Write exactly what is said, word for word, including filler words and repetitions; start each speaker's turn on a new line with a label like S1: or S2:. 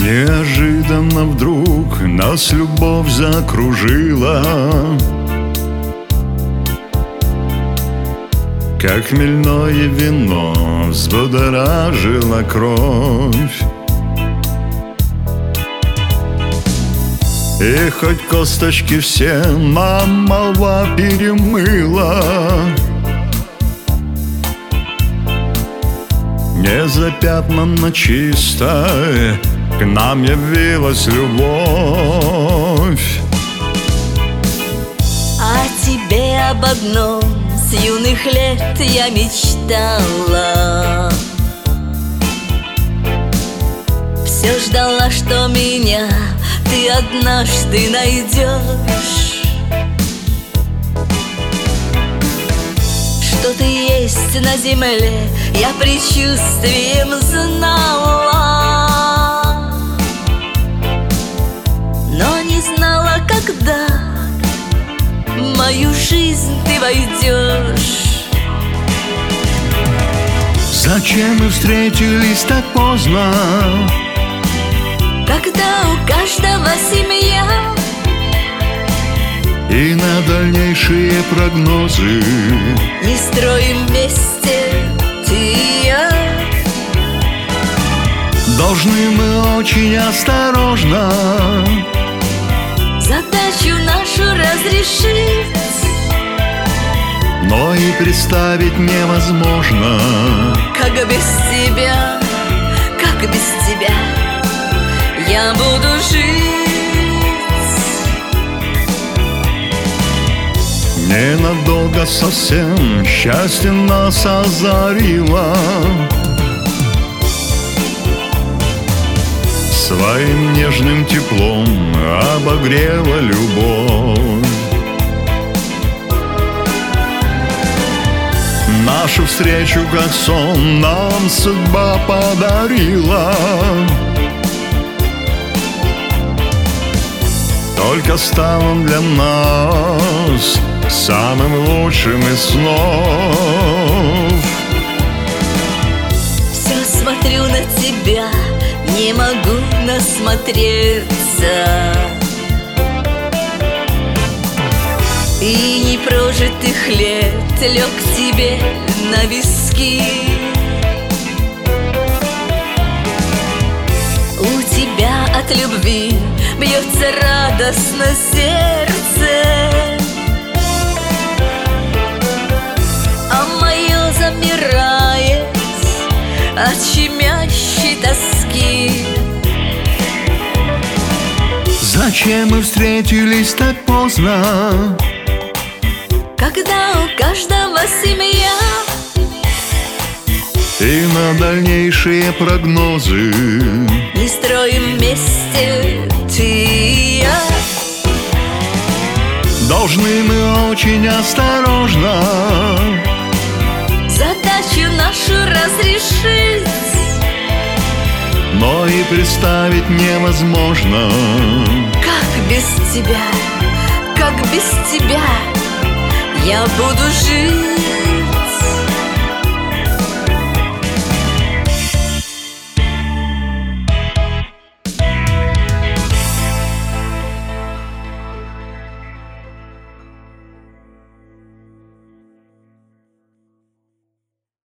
S1: Неожиданно вдруг нас любовь закружила, как хмельное вино взбудоражило кровь. И хоть косточки все нам молва перемыла, не запятнанно чисто к нам явилась любовь.
S2: О тебе об одном с юных лет я мечтала. Все ждала, что меня ты однажды найдешь, что ты есть на земле, я предчувствием знала, но не знала, когда в мою жизнь ты войдешь.
S1: Зачем мы встретились так поздно,
S2: когда у каждого семья,
S1: и на дальнейшие прогнозы
S2: не строим вместе ты и я.
S1: Должны мы очень осторожно
S2: задачу нашу разрешить,
S1: но и представить невозможно,
S2: как без тебя, как без тебя я буду жить.
S1: Ненадолго совсем счастье нас озарило, своим нежным теплом обогрела любовь. Нашу встречу, как сон, нам судьба подарила. Только стал он для нас самым лучшим из снов.
S2: Все смотрю на тебя, не могу насмотреться, и непрожитых лет лег тебе на виски. У тебя от любви бьется радостно сердце, а мое замирает от щемящей тоски.
S1: Зачем мы встретились так поздно,
S2: когда у каждого семья,
S1: и на дальнейшие прогнозы
S2: не строим вместе ты и я.
S1: Должны мы очень осторожно
S2: задачу нашу разрешить,
S1: но и представить невозможно,
S2: как без тебя, как без тебя я буду жить.